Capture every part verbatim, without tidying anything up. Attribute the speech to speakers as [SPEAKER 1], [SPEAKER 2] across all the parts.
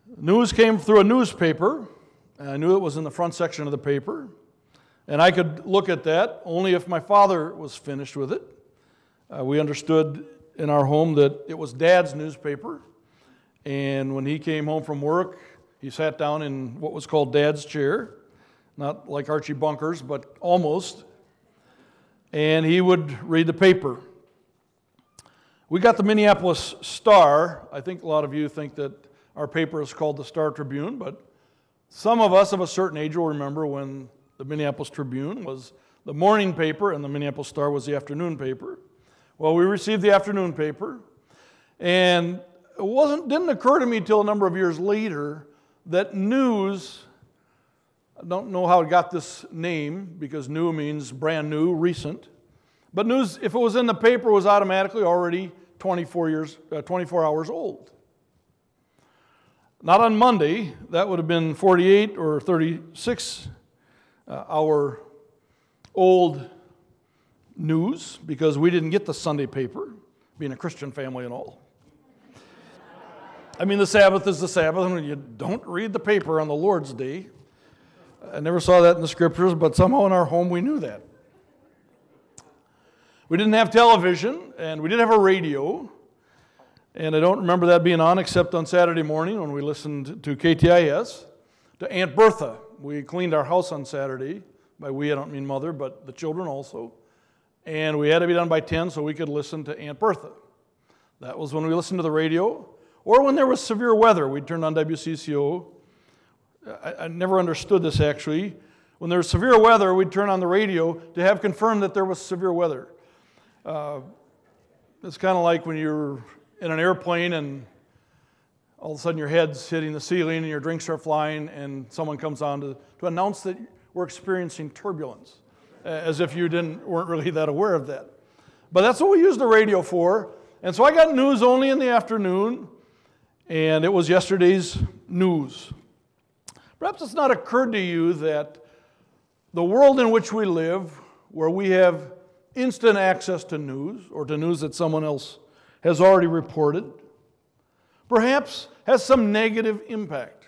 [SPEAKER 1] News came through a newspaper, and I knew it was in the front section of the paper, and I could look at that only if my father was finished with it. Uh, we understood in our home that it was Dad's newspaper, and when he came home from work, he sat down in what was called Dad's chair, not like Archie Bunker's, but almost, and he would read the paper. We got the Minneapolis Star. I think a lot of you think that our paper is called the Star Tribune, but some of us of a certain age will remember when the Minneapolis Tribune was the morning paper and the Minneapolis Star was the afternoon paper. Well, we received the afternoon paper, and it wasn't didn't occur to me until a number of years later that news, I don't know how it got this name because new means brand new, recent, but news, if it was in the paper, was automatically already twenty-four years, uh, twenty-four hours old. Not on Monday, that would have been forty-eight or thirty-six uh, hour old news because we didn't get the Sunday paper, being a Christian family and all. I mean, the Sabbath is the Sabbath, and you don't read the paper on the Lord's Day. I never saw that in the Scriptures, but somehow in our home we knew that. We didn't have television, and we did have a radio, and I don't remember that being on except on Saturday morning when we listened to K T I S, to Aunt Bertha. We cleaned our house on Saturday. By we, I don't mean mother, but the children also. And we had to be done by ten so we could listen to Aunt Bertha. That was when we listened to the radio. Or when there was severe weather, we'd turn on W C C O. I, I never understood this actually. When there was severe weather, we'd turn on the radio to have confirmed that there was severe weather. Uh, it's kind of like when you're in an airplane and all of a sudden your head's hitting the ceiling and your drinks are flying and someone comes on to, to announce that we're experiencing turbulence, as if you didn't weren't really that aware of that. But that's what we use the radio for. And so I got news only in the afternoon, and it was yesterday's news. Perhaps it's not occurred to you that the world in which we live, where we have instant access to news, or to news that someone else has already reported, perhaps has some negative impact.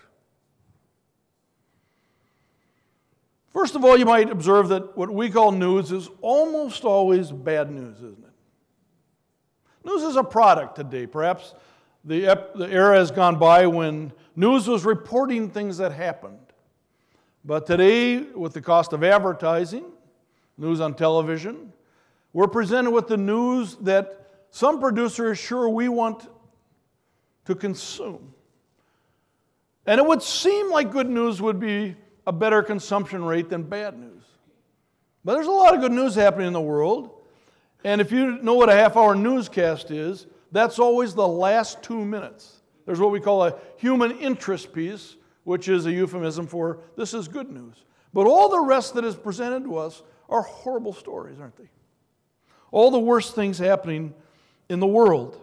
[SPEAKER 1] First of all, you might observe that what we call news is almost always bad news, isn't it? News is a product today. Perhaps the, ep- the era has gone by when news was reporting things that happened. But today, with the cost of advertising, news on television, we're presented with the news that some producer is sure we want to consume. And it would seem like good news would be a better consumption rate than bad news. But there's a lot of good news happening in the world. And if you know what a half-hour newscast is, that's always the last two minutes. There's what we call a human interest piece, which is a euphemism for this is good news. But all the rest that is presented to us are horrible stories, aren't they? All the worst things happening in the world.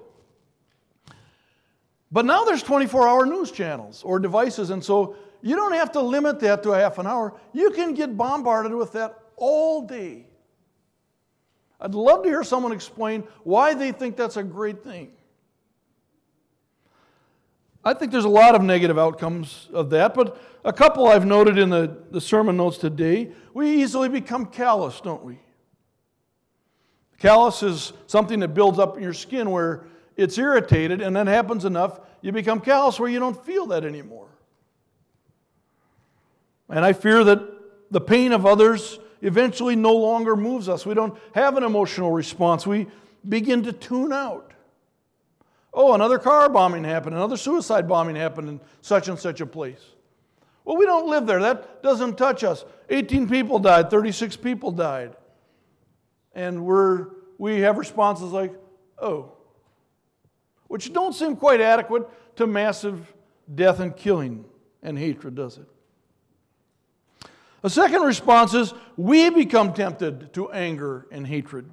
[SPEAKER 1] But now there's twenty-four hour news channels or devices, and so you don't have to limit that to a half an hour. You can get bombarded with that all day. I'd love to hear someone explain why they think that's a great thing. I think there's a lot of negative outcomes of that, but a couple I've noted in the, the sermon notes today. We easily become callous, don't we? Callus is something that builds up in your skin where it's irritated, and that happens enough, you become callous where you don't feel that anymore. And I fear that the pain of others eventually no longer moves us. We don't have an emotional response. We begin to tune out. Oh, another car bombing happened, another suicide bombing happened in such and such a place. Well, we don't live there. That doesn't touch us. eighteen people died, thirty-six people died. And we're, we have responses like, oh, which don't seem quite adequate to massive death and killing and hatred, does it? A second response is we become tempted to anger and hatred.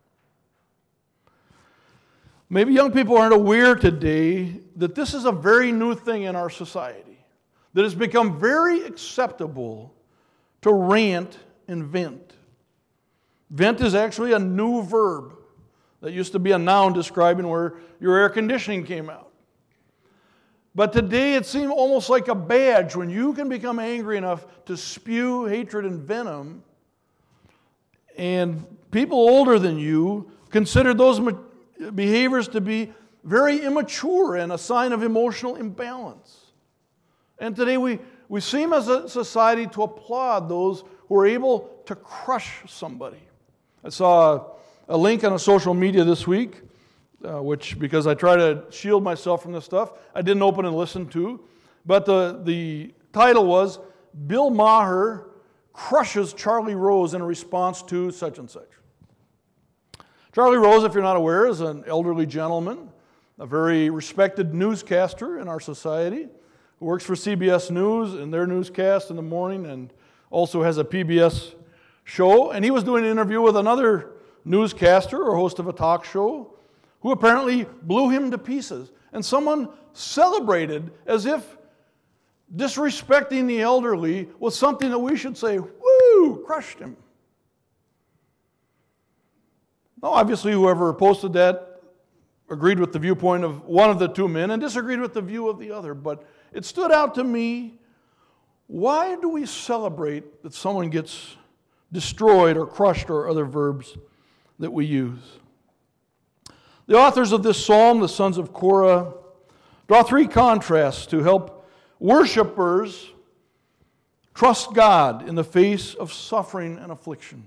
[SPEAKER 1] Maybe young people aren't aware today that this is a very new thing in our society, that it's become very acceptable to rant and vent. Vent is actually a new verb that used to be a noun describing where your air conditioning came out. But today it seems almost like a badge when you can become angry enough to spew hatred and venom, and people older than you consider those behaviors to be very immature and a sign of emotional imbalance. And today we, we seem as a society to applaud those who are able to crush somebody. I saw a link on a social media this week, uh, which, because I try to shield myself from this stuff, I didn't open and listen to. But the, the title was, Bill Maher crushes Charlie Rose in a response to such and such. Charlie Rose, if you're not aware, is an elderly gentleman, a very respected newscaster in our society, who works for C B S News in their newscast in the morning and also has a P B S show. And he was doing an interview with another newscaster or host of a talk show who apparently blew him to pieces. And someone celebrated as if disrespecting the elderly was something that we should say, woo, crushed him. Now, obviously, whoever posted that agreed with the viewpoint of one of the two men and disagreed with the view of the other. But it stood out to me, why do we celebrate that someone gets destroyed or crushed, or other verbs that we use? The authors of this psalm, the sons of Korah, draw three contrasts to help worshipers trust God in the face of suffering and affliction.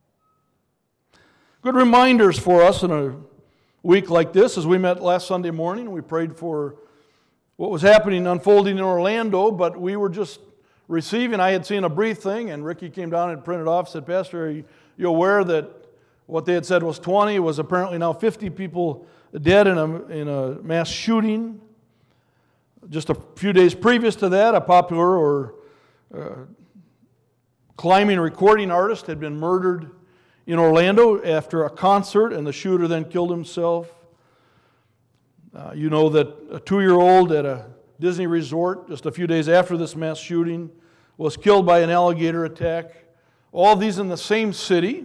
[SPEAKER 1] Good reminders for us in a week like this, as we met last Sunday morning. We prayed for what was happening, unfolding in Orlando, but we were just receiving. I had seen a brief thing, and Ricky came down and printed off, said, Pastor, are you, you aware that what they had said was twenty, was apparently now fifty people dead in a, in a mass shooting? Just a few days previous to that, a popular or uh, climbing recording artist had been murdered in Orlando after a concert, and the shooter then killed himself. Uh, you know that a two-year-old at a Disney resort, just a few days after this mass shooting, was killed by an alligator attack. All of these in the same city.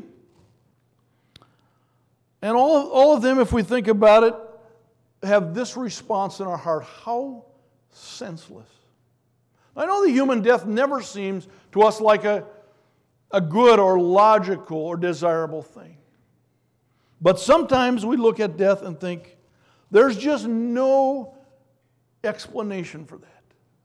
[SPEAKER 1] And all, all of them, if we think about it, have this response in our heart: how senseless. I know the human death never seems to us like a, a good or logical or desirable thing. But sometimes we look at death and think, there's just no explanation for that.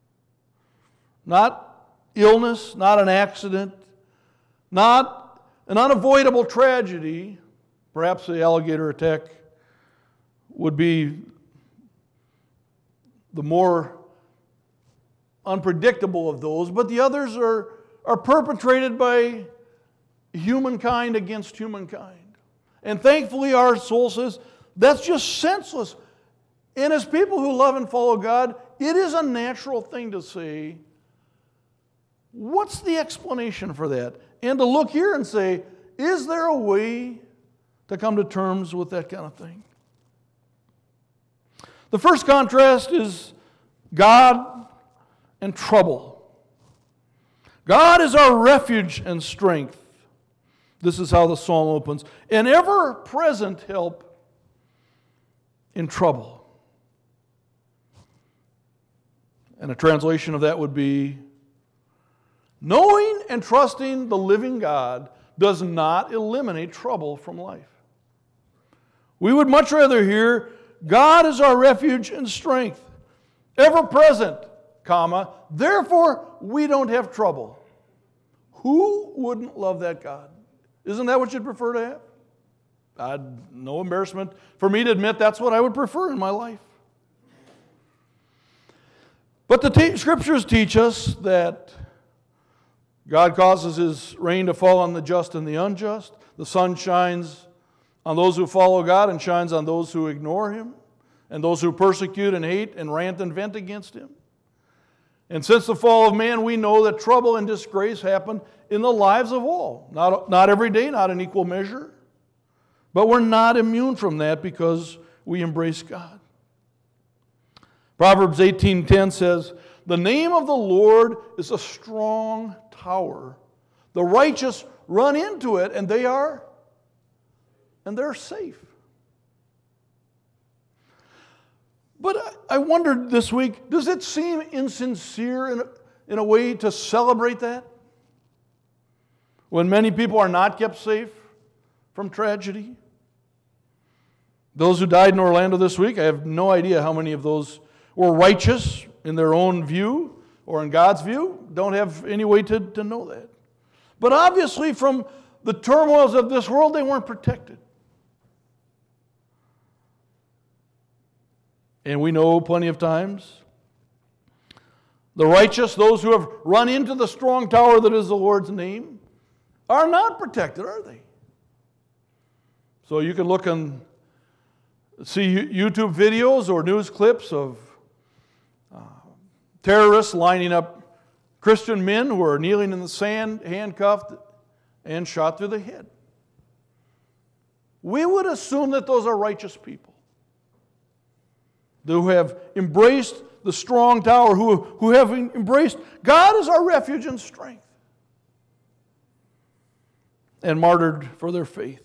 [SPEAKER 1] Not illness, not an accident, not an unavoidable tragedy. Perhaps the alligator attack would be the more unpredictable of those, but the others are, are perpetrated by humankind against humankind. And thankfully our soul says, that's just senseless. And as people who love and follow God, it is a natural thing to say, what's the explanation for that? And to look here and say, is there a way to come to terms with that kind of thing? The first contrast is God and trouble. God is our refuge and strength. This is how the psalm opens. An ever-present help in trouble. And a translation of that would be, knowing and trusting the living God does not eliminate trouble from life. We would much rather hear, God is our refuge and strength, ever present, comma, therefore we don't have trouble. Who wouldn't love that God? Isn't that what you'd prefer to have? I'd, no embarrassment for me to admit that's what I would prefer in my life. But the te- scriptures teach us that God causes His rain to fall on the just and the unjust. The sun shines on those who follow God and shines on those who ignore Him, and those who persecute and hate and rant and vent against Him. And since the fall of man, we know that trouble and disgrace happen in the lives of all. Not, not every day, not in equal measure. But we're not immune from that because we embrace God. Proverbs eighteen ten says, the name of the Lord is a strong tower. The righteous run into it and they are, and they're safe. But I wondered this week, does it seem insincere in a, in a way to celebrate that? When many people are not kept safe from tragedy? Those who died in Orlando this week, I have no idea how many of those were righteous in their own view or in God's view. Don't have any way to, to know that. But obviously from the turmoils of this world, they weren't protected. And we know plenty of times the righteous, those who have run into the strong tower that is the Lord's name, are not protected, are they? So you can look and see YouTube videos or news clips of uh, terrorists lining up Christian men who are kneeling in the sand, handcuffed, and shot through the head. We would assume that those are righteous people who have embraced the strong tower, who, who have embraced God as our refuge and strength, and martyred for their faith.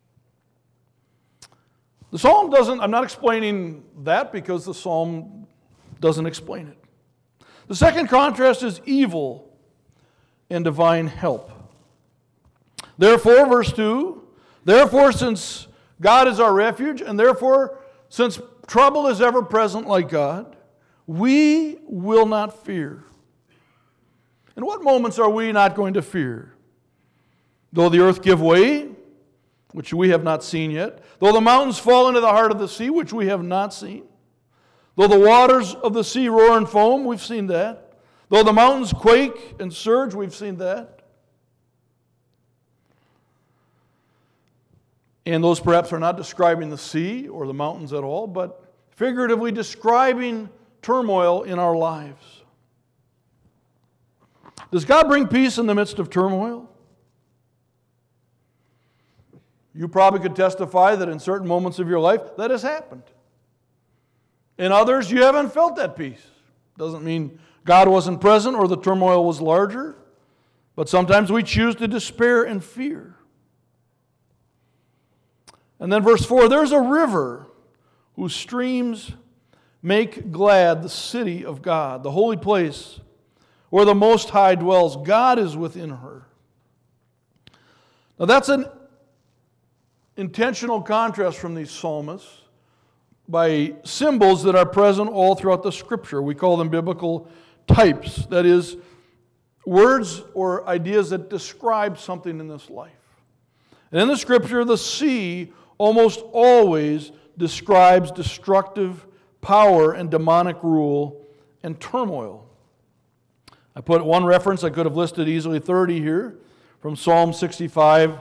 [SPEAKER 1] The psalm doesn't, I'm not explaining that because the psalm doesn't explain it. The second contrast is evil and divine help. Therefore, verse two, therefore, since God is our refuge, and therefore, since trouble is ever present like God, we will not fear. In what moments are we not going to fear? Though the earth give way, which we have not seen yet, though the mountains fall into the heart of the sea, which we have not seen, though the waters of the sea roar and foam, we've seen that, though the mountains quake and surge, we've seen that. And those perhaps are not describing the sea or the mountains at all, but figuratively describing turmoil in our lives. Does God bring peace in the midst of turmoil? You probably could testify that in certain moments of your life that has happened. In others, you haven't felt that peace. Doesn't mean God wasn't present or the turmoil was larger, but sometimes we choose to despair and fear. And then verse four, there's a river whose streams make glad the city of God, the holy place where the Most High dwells. God is within her. Now that's an intentional contrast from these psalmists by symbols that are present all throughout the Scripture. We call them biblical types. That is, words or ideas that describe something in this life. And in the Scripture, the sea almost always describes destructive power and demonic rule and turmoil. I put one reference, I could have listed easily thirty here, from Psalm sixty-five,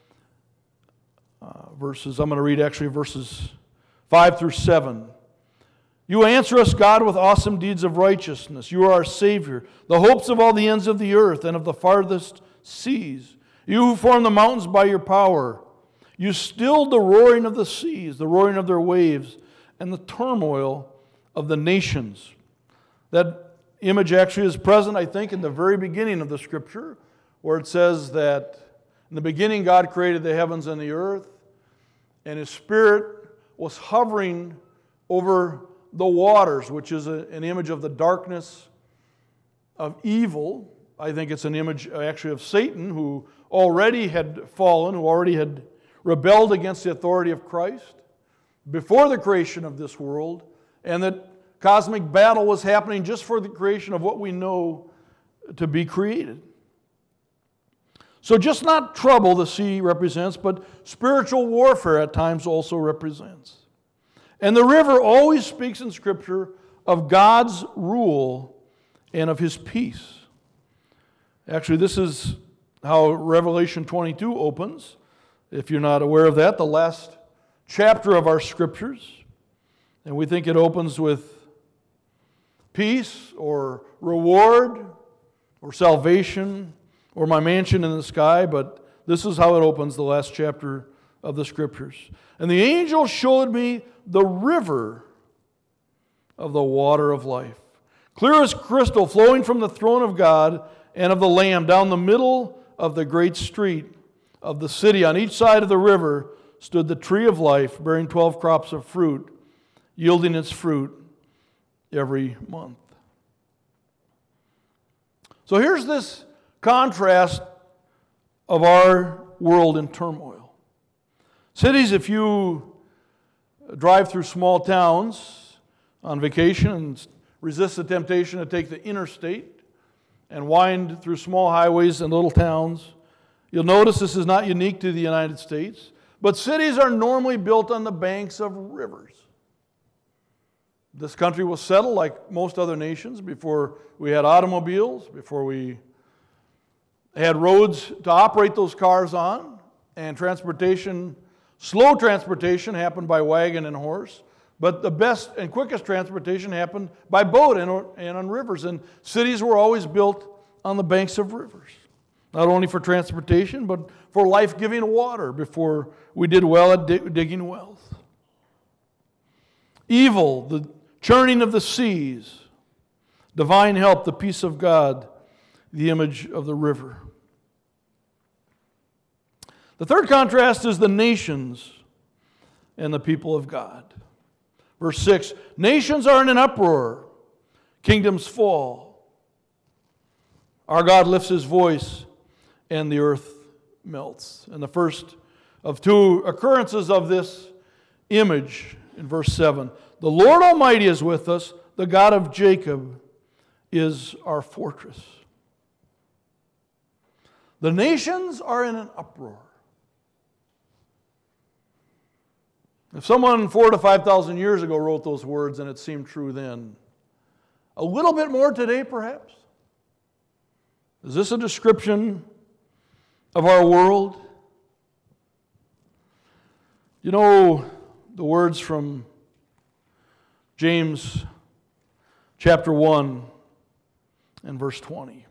[SPEAKER 1] uh, verses, I'm going to read actually verses five through seven. You answer us, God, with awesome deeds of righteousness. You are our Savior, the hopes of all the ends of the earth and of the farthest seas. You who form the mountains by your power. You stilled the roaring of the seas, the roaring of their waves, and the turmoil of the nations. That image actually is present, I think, in the very beginning of the Scripture, where it says that in the beginning God created the heavens and the earth, and His Spirit was hovering over the waters, which is a, an image of the darkness of evil. I think it's an image actually of Satan, who already had fallen, who already had rebelled against the authority of Christ before the creation of this world, and that cosmic battle was happening just for the creation of what we know to be created. So just not trouble the sea represents, but spiritual warfare at times also represents. And the river always speaks in Scripture of God's rule and of His peace. Actually, this is how Revelation twenty-two opens. If you're not aware of that, the last chapter of our Scriptures. And we think it opens with peace or reward or salvation or my mansion in the sky, but this is how it opens, the last chapter of the Scriptures. And the angel showed me the river of the water of life, clear as crystal, flowing from the throne of God and of the Lamb down the middle of the great street of the city. On each side of the river stood the tree of life, bearing twelve crops of fruit, yielding its fruit every month. So here's this contrast of our world in turmoil. Cities, if you drive through small towns on vacation and resist the temptation to take the interstate and wind through small highways and little towns, you'll notice this is not unique to the United States, but cities are normally built on the banks of rivers. This country was settled like most other nations before we had automobiles, before we had roads to operate those cars on, and transportation, slow transportation happened by wagon and horse, but the best and quickest transportation happened by boat and, and on rivers, and cities were always built on the banks of rivers, not only for transportation, but for life-giving water before we did well at dig- digging wells. Evil, the churning of the seas, divine help, the peace of God, the image of the river. The third contrast is the nations and the people of God. Verse six, nations are in an uproar, kingdoms fall. Our God lifts his voice and the earth melts. And the first of two occurrences of this image in verse seven, the Lord Almighty is with us, the God of Jacob is our fortress. The nations are in an uproar. If someone four to five thousand years ago wrote those words and it seemed true then, a little bit more today perhaps? Is this a description of our world? You know the words from James chapter one and verse twenty.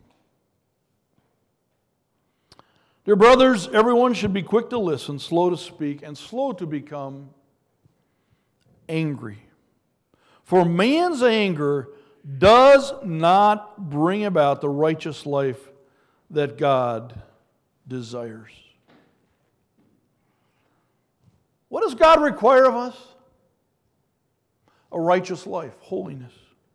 [SPEAKER 1] Dear brothers, everyone should be quick to listen, slow to speak, and slow to become angry. For man's anger does not bring about the righteous life that God desires. What does God require of us? A righteous life, holiness.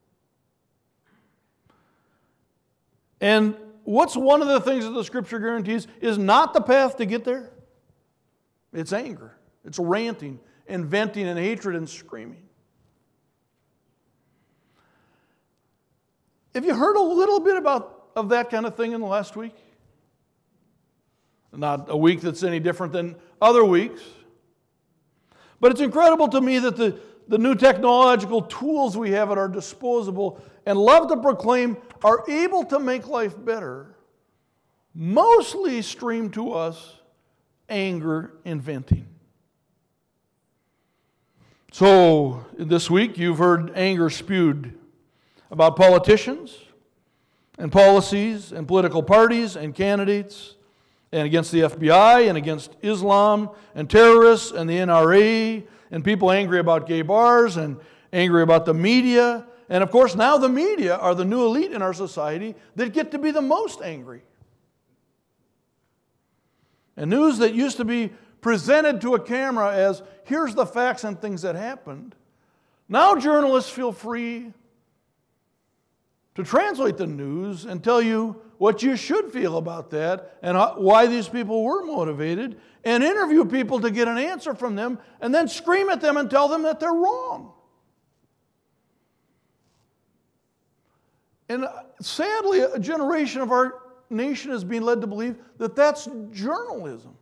[SPEAKER 1] And what's one of the things that the Scripture guarantees is not the path to get there? It's anger. It's ranting and venting and hatred and screaming. Have you heard a little bit about of that kind of thing in the last week? Not a week that's any different than other weeks. But it's incredible to me that the, the new technological tools we have at our disposal and love to proclaim are able to make life better, mostly stream to us anger and venting. So, this week you've heard anger spewed about politicians and policies and political parties and candidates and against the F B I and against Islam and terrorists and the N R A and people angry about gay bars and angry about the media. And of course now the media are the new elite in our society that get to be the most angry. And news that used to be presented to a camera as, here's the facts and things that happened. Now journalists feel free to translate the news and tell you what you should feel about that and why these people were motivated, and interview people to get an answer from them and then scream at them and tell them that they're wrong. And sadly, a generation of our nation is being led to believe that that's journalism.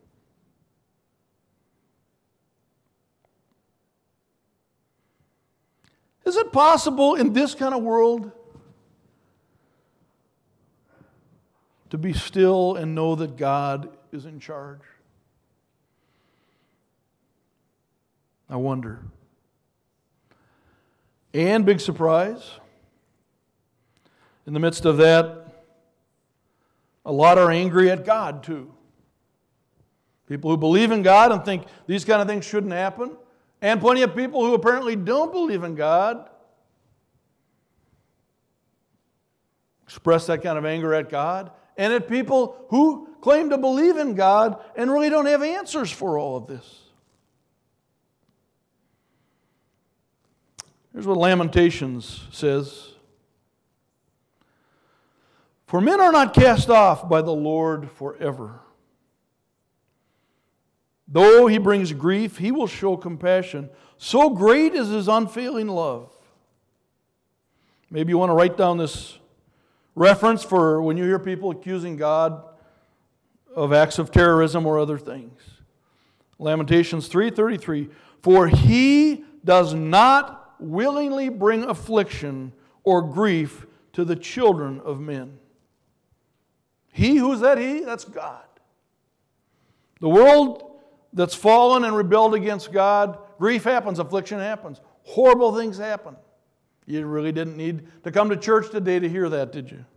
[SPEAKER 1] Is it possible in this kind of world to be still and know that God is in charge? I wonder. And big surprise, in the midst of that, a lot are angry at God too. People who believe in God and think these kind of things shouldn't happen, and plenty of people who apparently don't believe in God express that kind of anger at God, and at people who claim to believe in God and really don't have answers for all of this. Here's what Lamentations says. For men are not cast off by the Lord forever. Though he brings grief, he will show compassion. So great is his unfailing love. Maybe you want to write down this reference for when you hear people accusing God of acts of terrorism or other things. Lamentations three thirty-three. For he does not willingly bring affliction or grief to the children of men. He, who's that he? That's God. The world that's fallen and rebelled against God, grief happens, affliction happens. Horrible things happen. You really didn't need to come to church today to hear that, did you?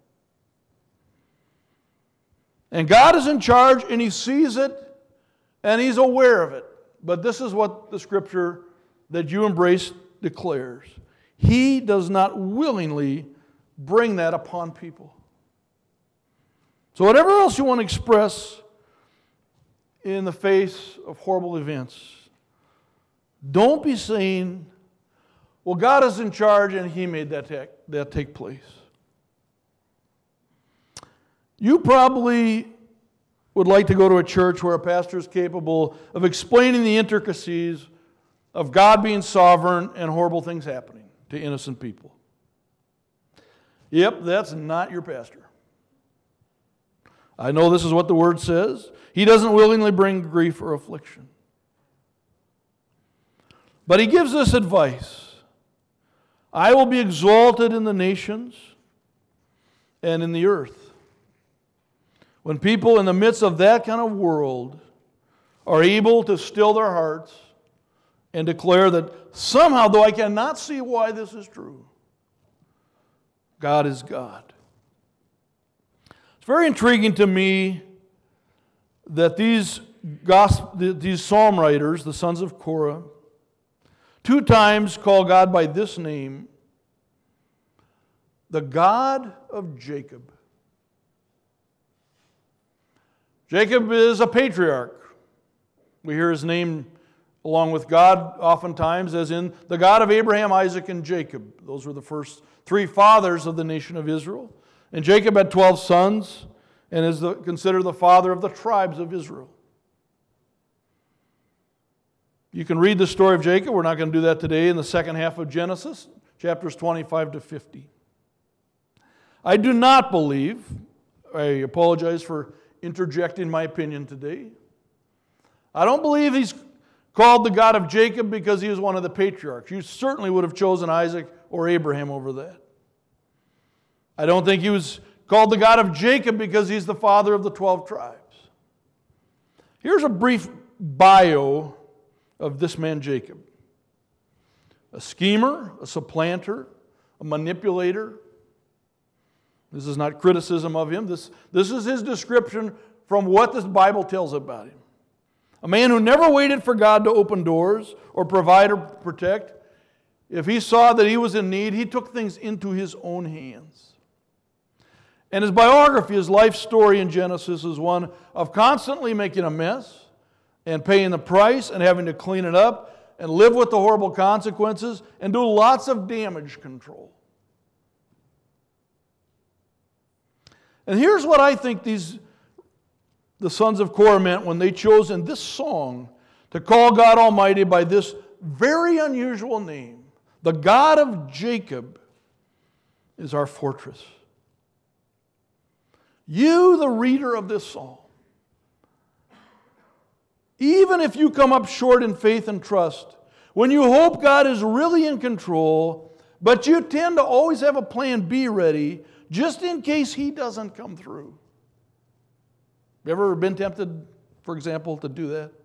[SPEAKER 1] And God is in charge, and He sees it, and He's aware of it. But this is what the Scripture that you embrace declares. He does not willingly bring that upon people. So whatever else you want to express in the face of horrible events, don't be saying, well, God is in charge and He made that take, that take place. You probably would like to go to a church where a pastor is capable of explaining the intricacies of God being sovereign and horrible things happening to innocent people. Yep, that's not your pastor. I know this is what the Word says. He doesn't willingly bring grief or affliction. But He gives us advice. I will be exalted in the nations and in the earth. When people in the midst of that kind of world are able to still their hearts and declare that somehow, though I cannot see why this is true, God is God. It's very intriguing to me that these gospel, these psalm writers, the sons of Korah, two times call God by this name, the God of Jacob. Jacob is a patriarch. We hear his name along with God oftentimes as in the God of Abraham, Isaac, and Jacob. Those were the first three fathers of the nation of Israel. And Jacob had twelve sons and is the, considered the father of the tribes of Israel. You can read the story of Jacob. We're not going to do that today in the second half of Genesis, chapters twenty-five to fifty. I do not believe, I apologize for interjecting my opinion today, I don't believe he's called the God of Jacob because he was one of the patriarchs. You certainly would have chosen Isaac or Abraham over that. I don't think he was called the God of Jacob because he's the father of the twelve tribes. Here's a brief bio of this man Jacob. A schemer, a supplanter, a manipulator. This is not criticism of him. This, this is his description from what this Bible tells about him. A man who never waited for God to open doors or provide or protect. If he saw that he was in need, he took things into his own hands. And his biography, his life story in Genesis is one of constantly making a mess and paying the price and having to clean it up and live with the horrible consequences and do lots of damage control. And here's what I think these the sons of Korah meant when they chose in this song to call God Almighty by this very unusual name. The God of Jacob is our fortress. You, the reader of this psalm, even if you come up short in faith and trust, when you hope God is really in control, but you tend to always have a plan B ready, just in case He doesn't come through. You ever been tempted, for example, to do that?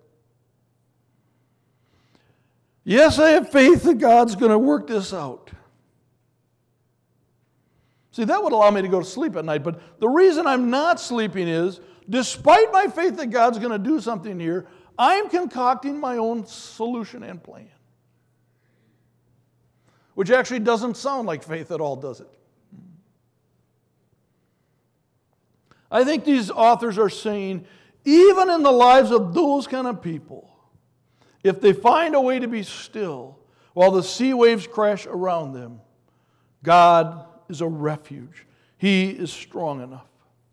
[SPEAKER 1] Yes, I have faith that God's going to work this out. See, that would allow me to go to sleep at night, but the reason I'm not sleeping is, despite my faith that God's going to do something here, I'm concocting my own solution and plan. Which actually doesn't sound like faith at all, does it? I think these authors are saying, even in the lives of those kind of people, if they find a way to be still, while the sea waves crash around them, God is a refuge. He is strong enough.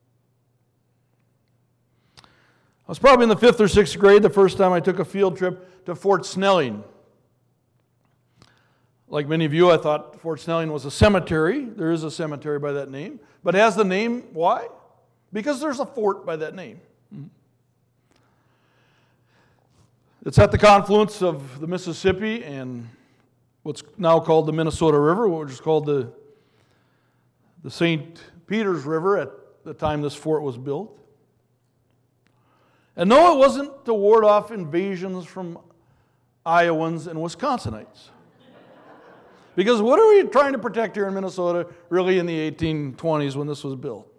[SPEAKER 1] I was probably in the fifth or sixth grade the first time I took a field trip to Fort Snelling. Like many of you, I thought Fort Snelling was a cemetery. There is a cemetery by that name. But it has the name, why? Because there's a fort by that name. It's at the confluence of the Mississippi and what's now called the Minnesota River, which is called the, the Saint Peter's River at the time this fort was built. And no, it wasn't to ward off invasions from Iowans and Wisconsinites. Because what are we trying to protect here in Minnesota really in the eighteen twenties when this was built?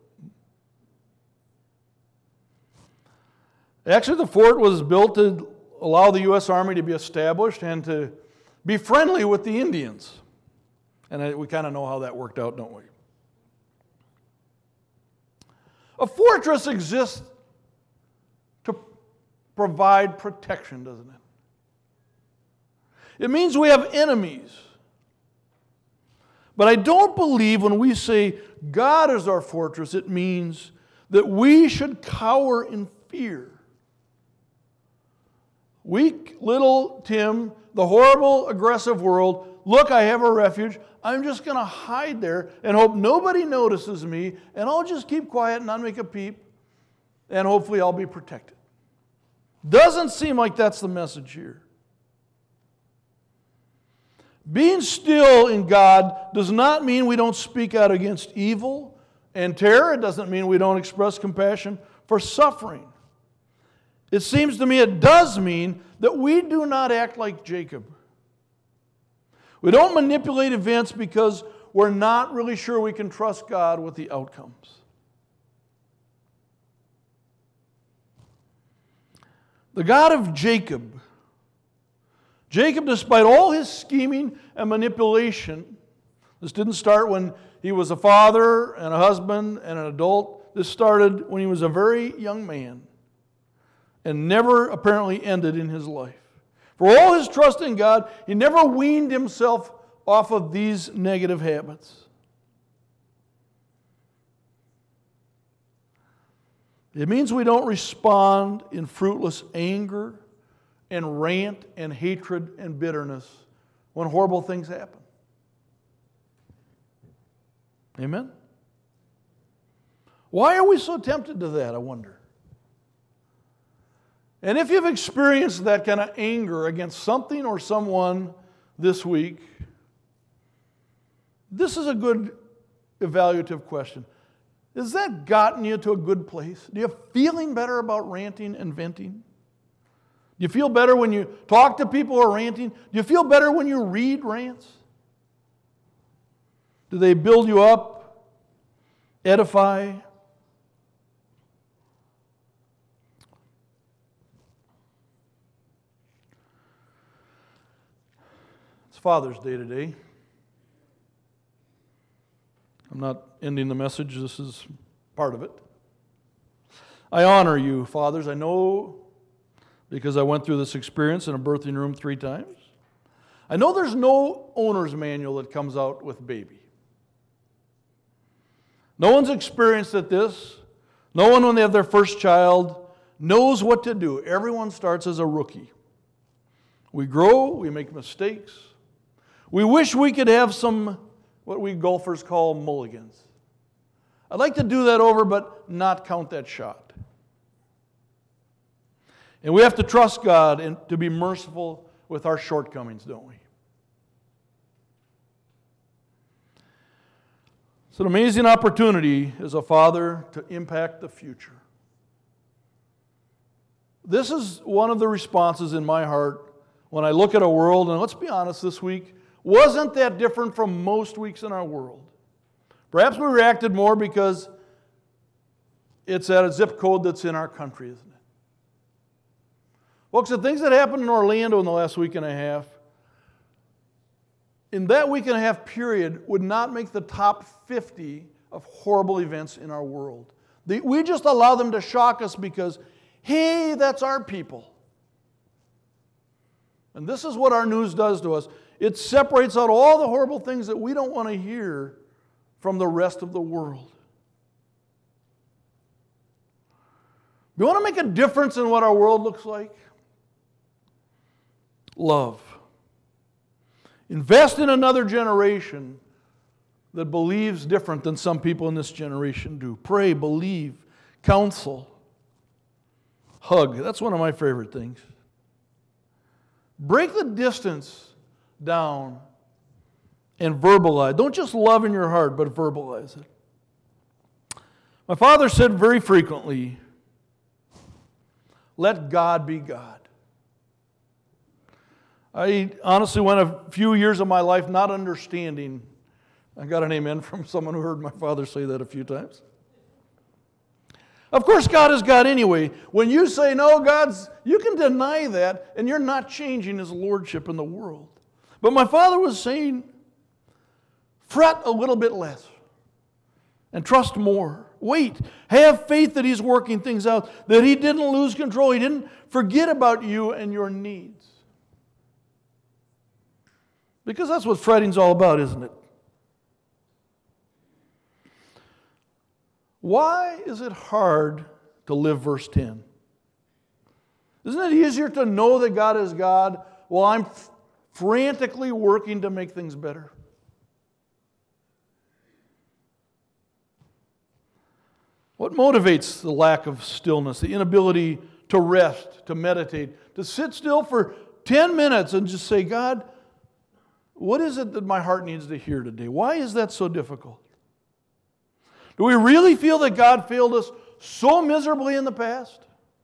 [SPEAKER 1] Actually, the fort was built to allow the U S Army to be established and to be friendly with the Indians. And I, we kind of know how that worked out, don't we? A fortress exists to provide protection, doesn't it? It means we have enemies. But I don't believe when we say God is our fortress, it means that we should cower in fear. Weak little Tim, the horrible, aggressive world, look, I have a refuge. I'm just going to hide there and hope nobody notices me, and I'll just keep quiet and not make a peep, and hopefully I'll be protected. Doesn't seem like that's the message here. Being still in God does not mean we don't speak out against evil and terror. It doesn't mean we don't express compassion for suffering. It seems to me it does mean that we do not act like Jacob. We don't manipulate events because we're not really sure we can trust God with the outcomes. The God of Jacob, Jacob, despite all his scheming and manipulation, this didn't start when he was a father and a husband and an adult. This started when he was a very young man and never apparently ended in his life. For all his trust in God, he never weaned himself off of these negative habits. It means we don't respond in fruitless anger and rant and hatred and bitterness when horrible things happen. Amen? Why are we so tempted to that, I wonder? And if you've experienced that kind of anger against something or someone this week, this is a good evaluative question. Has that gotten you to a good place? Do you feeling better about ranting and venting? Do you feel better when you talk to people who are ranting? Do you feel better when you read rants? Do they build you up, edify? It's Father's Day today. I'm not ending the message. This is part of it. I honor you, fathers. I know because I went through this experience in a birthing room three times. I know there's no owner's manual that comes out with baby. No one's experienced at this. No one, when they have their first child, knows what to do. Everyone starts as a rookie. We grow, we make mistakes. We wish we could have some, what we golfers call mulligans. I'd like to do that over, but not count that shot. And we have to trust God and to be merciful with our shortcomings, don't we? It's an amazing opportunity as a father to impact the future. This is one of the responses in my heart when I look at a world, and let's be honest, this week wasn't that different from most weeks in our world. Perhaps we reacted more because it's at a zip code that's in our country, isn't it? Folks, the things that happened in Orlando in the last week and a half, in that week and a half period, would not make the top fifty of horrible events in our world. They, we just allow them to shock us because, hey, that's our people. And this is what our news does to us. It separates out all the horrible things that we don't want to hear from the rest of the world. You want to make a difference in what our world looks like? Love. Invest in another generation that believes different than some people in this generation do. Pray, believe, counsel, hug. That's one of my favorite things. Break the distance down and verbalize. Don't just love in your heart, but verbalize it. My father said very frequently, let God be God. I honestly went a few years of my life not understanding. I got an amen from someone who heard my father say that a few times. Of course, God is God anyway. When you say, no, God's, you can deny that, and you're not changing His lordship in the world. But my father was saying, fret a little bit less and trust more. Wait. Have faith that He's working things out, that He didn't lose control. He didn't forget about you and your needs. Because that's what fretting's all about, isn't it? Why is it hard to live verse ten? Isn't it easier to know that God is God while I'm f- frantically working to make things better? What motivates the lack of stillness, the inability to rest, to meditate, to sit still for ten minutes and just say, God, what is it that my heart needs to hear today? Why is that so difficult? Do we really feel that God failed us so miserably in the past?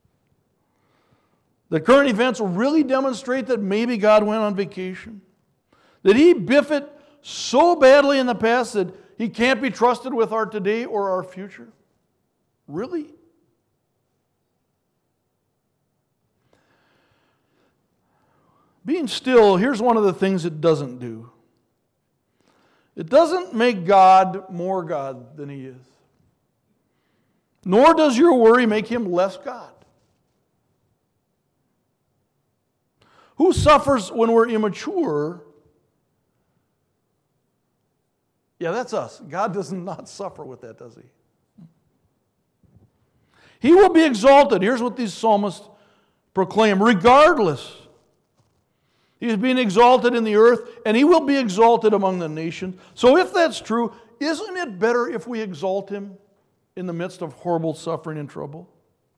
[SPEAKER 1] That current events really demonstrate that maybe God went on vacation? That He biffed it so badly in the past that He can't be trusted with our today or our future? Really? Being still, here's one of the things it doesn't do. It doesn't make God more God than He is. Nor does your worry make Him less God. Who suffers when we're immature? Yeah, that's us. God does not suffer with that, does He? He will be exalted. Here's what these psalmists proclaim. Regardless, He is being exalted in the earth, and He will be exalted among the nations. So if that's true, isn't it better if we exalt Him in the midst of horrible suffering and trouble?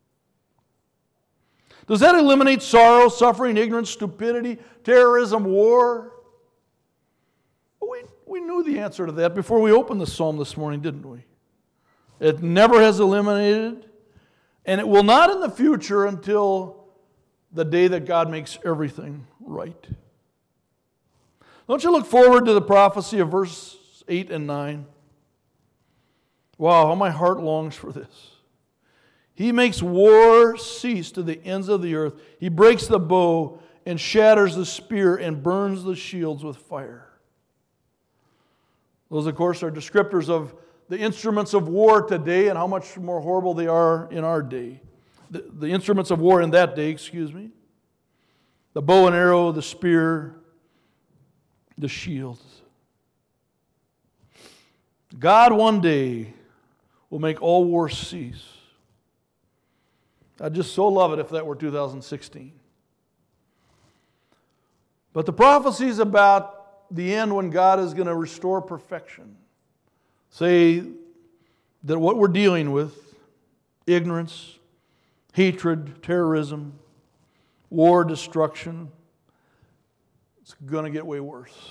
[SPEAKER 1] Does that eliminate sorrow, suffering, ignorance, stupidity, terrorism, war? We, we knew the answer to that before we opened the psalm this morning, didn't we? It never has eliminated, and it will not in the future until the day that God makes everything right. Don't you look forward to the prophecy of verse eight and nine? Wow, how my heart longs for this. He makes war cease to the ends of the earth. He breaks the bow and shatters the spear and burns the shields with fire. Those, of course, are descriptors of the instruments of war today and how much more horrible they are in our day. The, the instruments of war in that day, excuse me. The bow and arrow, the spear, the shields. God one day will make all war cease. I'd just so love it if that were two thousand sixteen. But the prophecies about the end when God is going to restore perfection say that what we're dealing with, ignorance, hatred, terrorism, war, destruction, it's going to get way worse.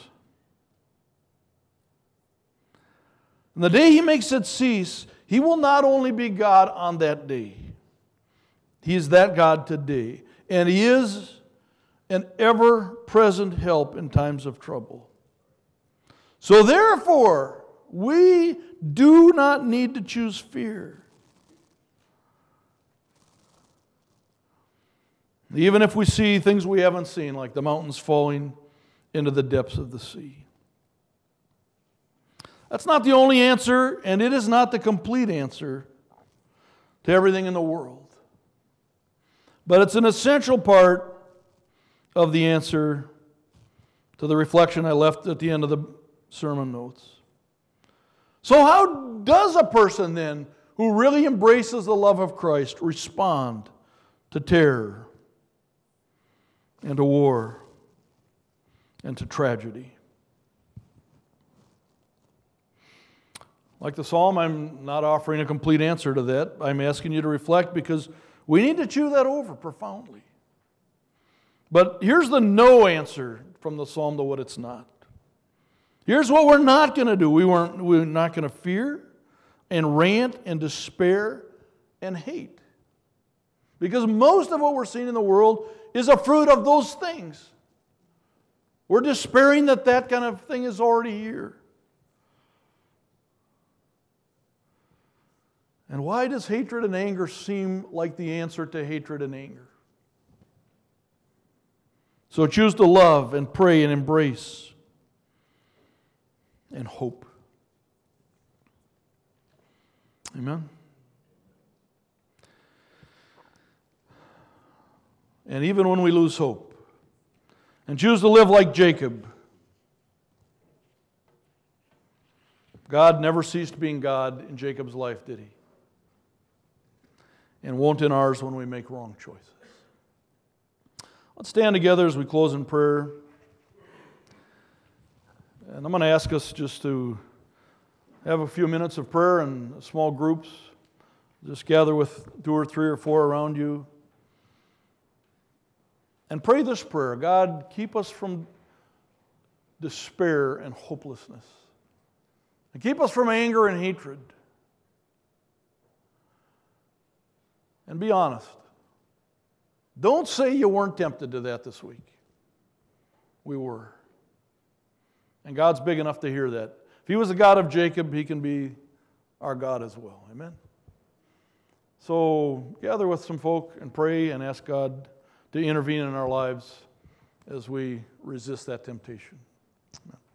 [SPEAKER 1] And the day He makes it cease, He will not only be God on that day. He is that God today. And He is an ever-present help in times of trouble. So therefore, we do not need to choose fear. Even if we see things we haven't seen, like the mountains falling into the depths of the sea. That's not the only answer, and it is not the complete answer to everything in the world. But it's an essential part of the answer to the reflection I left at the end of the sermon notes. So how does a person then who really embraces the love of Christ respond to terror and to war and to tragedy? Like the psalm, I'm not offering a complete answer to that. I'm asking you to reflect because we need to chew that over profoundly. But here's the no answer from the psalm to what it's not. Here's what we're not going to do. We weren't, we're not going to fear and rant and despair and hate. Because most of what we're seeing in the world is a fruit of those things. We're despairing that that kind of thing is already here. And why does hatred and anger seem like the answer to hatred and anger? So choose to love and pray and embrace and hope. Amen? And even when we lose hope, and choose to live like Jacob, God never ceased being God in Jacob's life, did he? And won't in ours when we make wrong choices. Let's stand together as we close in prayer. And I'm going to ask us just to have a few minutes of prayer in small groups. Just gather with two or three or four around you. And pray this prayer: God, keep us from despair and hopelessness. And keep us from anger and hatred. And be honest. Don't say you weren't tempted to that this week. We were. And God's big enough to hear that. If He was the God of Jacob, He can be our God as well. Amen? So gather with some folk and pray and ask God to intervene in our lives as we resist that temptation. Amen.